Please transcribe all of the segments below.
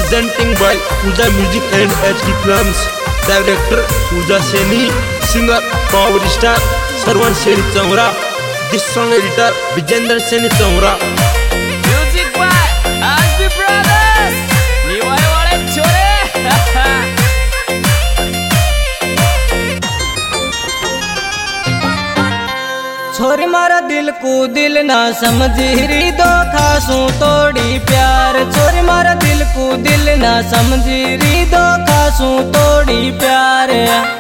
presenting by Pooja Music and HD Films. Director Pooja Seni, singer Power Star Sarwan Seni Chamra. This song editor Vijender Seni Chamra. Music by HD Brothers. निवाय वाले छोरे. छोरी मारा दिल को दिल ना समझी री दो खासू तोड़ी प्यार। छोरी मारा दिल को दिल ना समझी री दो खासू तोड़ी प्यार।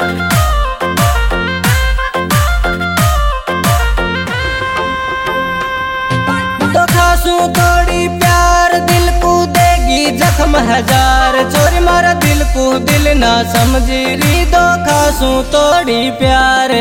दो खासू तोड़ी प्यार दिल को देगी जख्म हजार। छोरी मारा दिल को दिल ना समझी री दो खासू तोड़ी प्यार।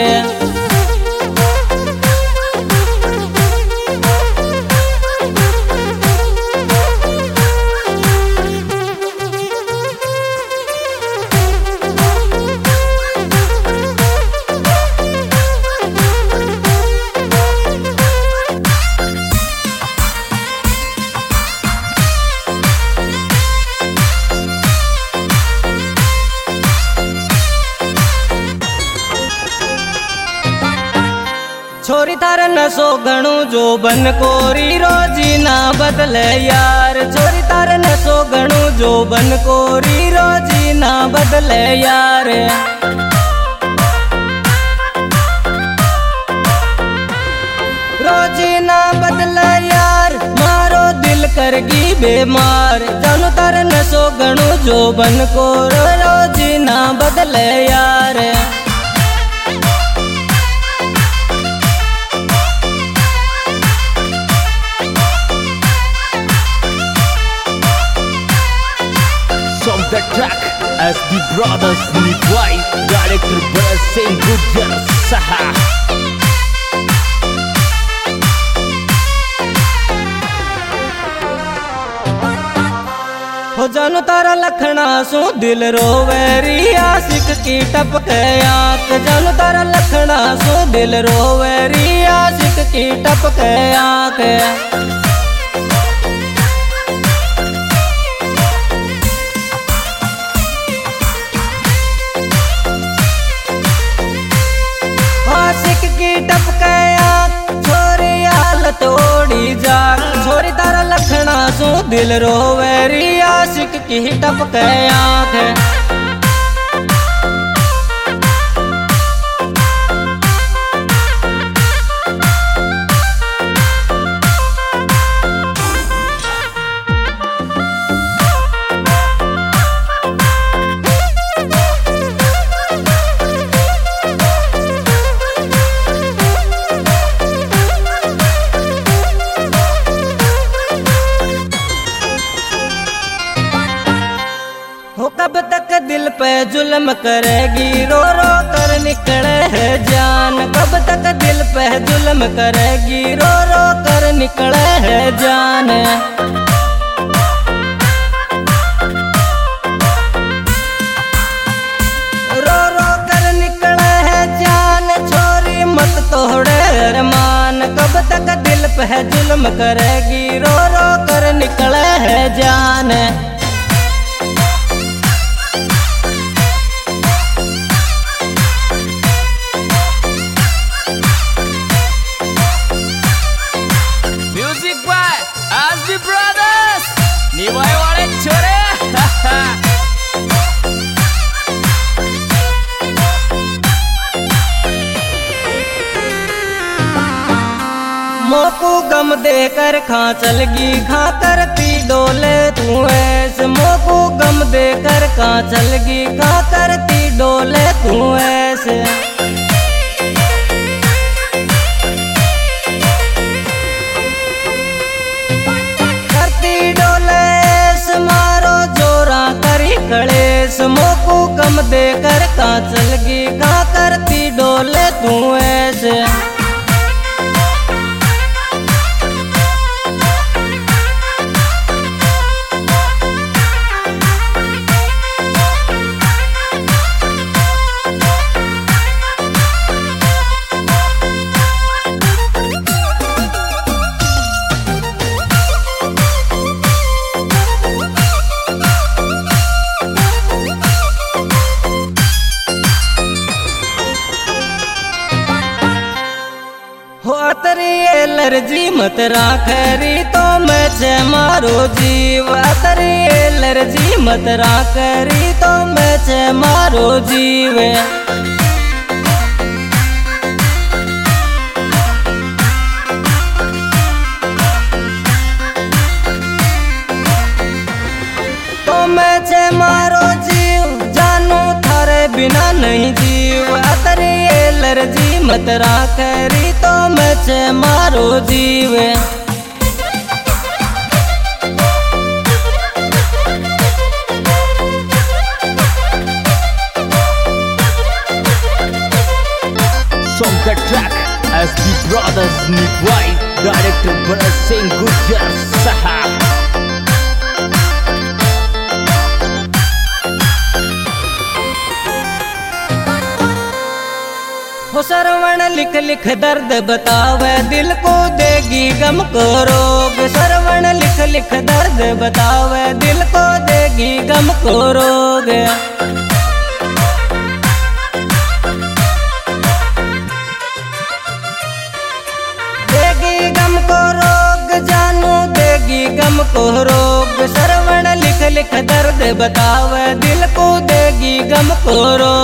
छोरी तार नसो घणू जो बन कोरी रोजी ना बदले यार। छोरी तार नसो घणू जो बन कोरी रोजी ना बदले यार। रोजी ना बदले यार मारो दिल करगी बेमार। जानू तार नसो घणू जो बन को रोजी ना बदले यार। The track SD Brothers Niwai, director Bharat Singh Gujjar Saha. हो जानू तारा लखना सो दिल रोवेरी आशिक की टपके आंख। जानू तारा लखना सो दिल रोवेरी आशिक की टपके आंख। टपके छोरी हालत ओढ़ी जाग। छोरी तारा लखना सो दिल रोवेरी आशिक की टपके आंख। कब तक दिल पे जुल्म करेगी रो रो कर निकले है जान। कब तक दिल पे जुल्म करेगी रो रो कर निकले है जान। रो रो कर निकले है जान छोरी मत तोड़े अरमान। कब तक दिल पे जुल्म करेगी रो रो कर निकले है जान। Brothers, निवाय वाले छोरे। मोको गम देकर खा चलगी खा करती डोले तू ऐसे। मोको गम देकर खा चलगी खा करती डोले तू ऐसे। गणेश मोको कम देकर का चलगी का करती डोले तू ऐसे। एलर्जी मत राखरी तो मैं छे मारो जीव। तेरी एलर्जी मत राखरी तो मैं छे मारो जीव। तो मैं छे मारो जीव, जानू थारे बिना नहीं जीव। तेरी एलर्जी मत राखरी तो मैं छे मारो जीव। From the track SB Brothers Nivai, director Bharat Singh Gujjar Sahab. हो सरवण लिख लिख दर्द बतावे, दिल को देगी गम को रोग। सरवण लिख लिख दर्द बतावे, दिल को देगी गम को रोग। देगी गम को रोग, जानू देगी गम को रोग। सरवण लिख लिख दर्द बतावे, दिल को देगी गम को रोग।